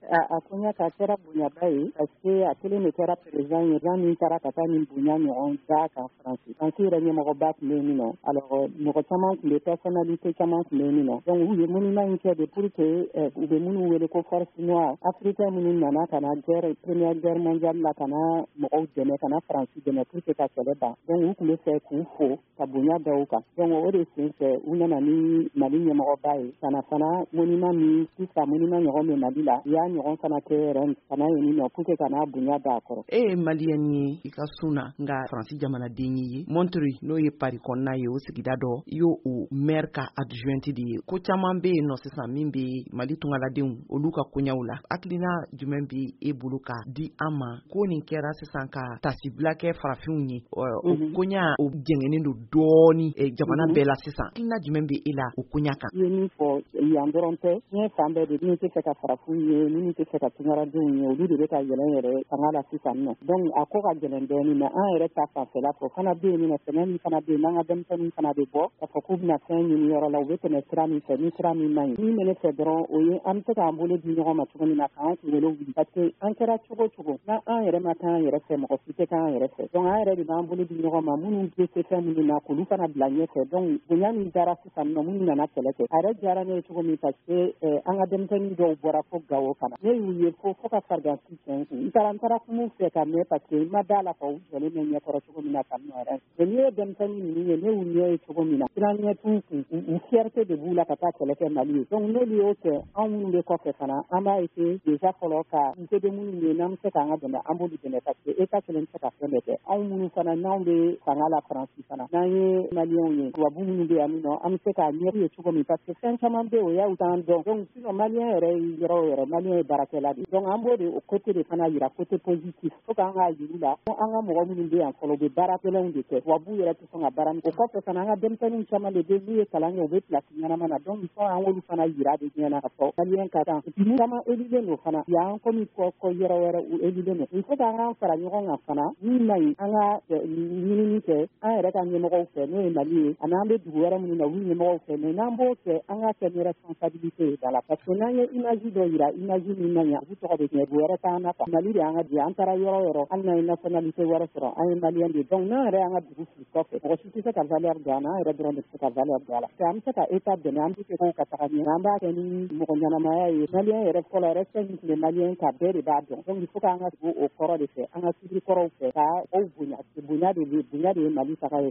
a konya ka kɛra bonyaba ye parce que a kelen de kɛra président ye Jean min taara ka taa nin bonya ɲɔgɔn da kan France. France yɛrɛ ɲɛmɔgɔba tun bɛ yen nɔ. Alors mɔgɔ caman tun bɛ personnalité caman tun bɛ yen nɔ. Donc u ye monument in kɛ de pour que u bɛ minnu wele ko force noire africain minnu nana ka na première guerre mondiale la ka na mɔgɔw dɛmɛ ka na France dɛmɛ pour que ka kɛlɛ ban. Donc u tun bɛ fɛ k'u fo ka bonya da u kan. Donc o de sen fɛ u nana ni Mali ɲɛmɔgɔba ye ka na fana monument min sisan monument ɲɔgɔn bɛ Mali la u y'a ɲɔgɔn fana kɛ yɛrɛ ka na yen nɔ pour que ka na bonya da a kɔrɔ. E ye maliyɛn ye i ka sun na nka France jamanaden ye Montreuil n'o ye Paris kɔnɔna ye o sigida dɔ i y'o o maire ka adjointe de ye ko caman bɛ yen nɔ sisan min bɛ Mali tungaladenw olu ka koɲɛw la hakilina jumɛn bɛ e bolo ka di an ma ko nin kɛra sisan ka tasibila kɛ farafinw ye o koɲa o jɛngɛnen don dɔɔni jamana bɛɛ la sisan hakilina jumɛn bɛ e la o koɲa kan. I ye min fɔ yan dɔrɔn tɛ diɲɛ fan bɛɛ de minnu tɛ fɛ ka farafinw ye minnu tɛ fɛ ka tungaladenw ye olu de bɛ ka yɛlɛn yɛrɛ fanga la sisan nɔ. Donc a ko ka gɛlɛn dɔɔni mais an yɛrɛ ta fanfɛla fɔ fana bɛ yen nɔ sɛnɛ min fana bɛ yen n'an ka denmisɛnnin fana bɛ bɔ k'a fɔ k'u bɛna fɛn ɲini yɔrɔ la u bɛ tɛmɛ sira min fɛ ni sira min man ɲi. Min bɛ ne fɛ dɔrɔn o ye an bɛ se k'an bolo di ɲɔgɔn ma cogo min na k'an kunkolo wuli parce que an kɛra cogo cogo n'an yɛrɛ ma taa an yɛrɛ fɛ mɔgɔ si tɛ k'an yɛrɛ fɛ. Donc an yɛrɛ de b'an bolo di ɲɔgɔn ma minnu bɛ se fɛn minnu na k'olu fana bila ɲɛfɛ. Donc bonya min dara sisan nɔ minnu nana kɛlɛ kɛ a yɛrɛ diyara ne ye cogo min parce que an ka denmisɛnnin dɔw bɔra fo Gawo kana ne y'u ye fo ka farigansi cɛn kun n taara kuma fɛ ka mɛn parce que n ma da la ka u jɔlen bɛ ɲɛkɔrɔ cogo min na ka nɔ yɛrɛ mais n'i ye denmisɛnnin ninnu ye ne y'u ɲɛ ye cogo min na siran ɲɛ t'u kun u fierté de b'u la ka taa kɛlɛ kɛ Mali ye. Donc n'olu y'o kɛ anw minnu bɛ kɔfɛ fana an b'a essayer déjà fɔlɔ ka n se bɛ minnu ye n'an bɛ se k'an ka dɛmɛ an b'olu dɛmɛ parce que État kelen tɛ se ka fɛn bɛɛ kɛ anw minnu fana n'anw bɛ fanga la France fana n'an ye maliyɛnw ye tubabu minnu bɛ yan nɔ an bɛ se k'a ɲɛ ye cogo min parce que fɛn caman bɛ o y'aw t'an dɔn. Donc sinon maliyɛn yɛrɛ ye yɔrɔ o yɔrɔ maliyɛn ye baarakɛla de donc an b'o de o côté de fana yira côté positif fo k'an k'a yir'u la ko an ka mɔgɔ minnu bɛ yan fɔlɔ u bɛ baara gɛlɛnw de kɛ tubabu yɛrɛ tɛ sɔn ka baara min o kɔfɛ fana an ka denmisɛnninw caman de bɛ n'u ye kalan kɛ u bɛ pilasi ɲɛnama na donc il faut an k'olu fana yira de ɲɛna ka fɔ maliyɛn ka kan nu caman élilen don fana yan komi kɔ yɔrɔ wɛrɛ u élilen don il faut k'an k'an fara ɲɔgɔn kan fana min man ɲi an ka ɲinini kɛ an yɛrɛ ka ɲɛmɔgɔw fɛ n'o ye Mali ye ani an bɛ dugu wɛrɛ minnu na olu ɲɛmɔgɔw fɛ mais n'an b'o kɛ an ka kɛ ni responsabilité ye da la parce que n'an ye image dɔ yira image min man ɲi olu tɔgɔ bɛ tiɲɛ wɛrɛ t'an na Mali de y'an ka bi an taara yɔrɔ o yɔrɔ hali n'an ye nationalité wɛrɛ sɔrɔ an ye maliyɛn de donc n'an yɛrɛ y'an ka dugu fili kɔfɛ mɔgɔ si tɛ se ka valeur don an na an yɛrɛ dɔrɔn de bɛ se ka valeur don a la an bɛ se ka État dɛmɛ an bɛ se k'o ka taga ɲɛ an b'a kɛ ni mɔgɔ ɲɛnamaya ye maliyɛn yɛrɛ fɔlɔ respect min tun bɛ maliyɛn ka bɛɛ de b'a dɔn donc il faut k'an ka tugu o kɔrɔ de fɛ an ka civil kɔrɔw fɛ ka o bonya de ye Mali taga ye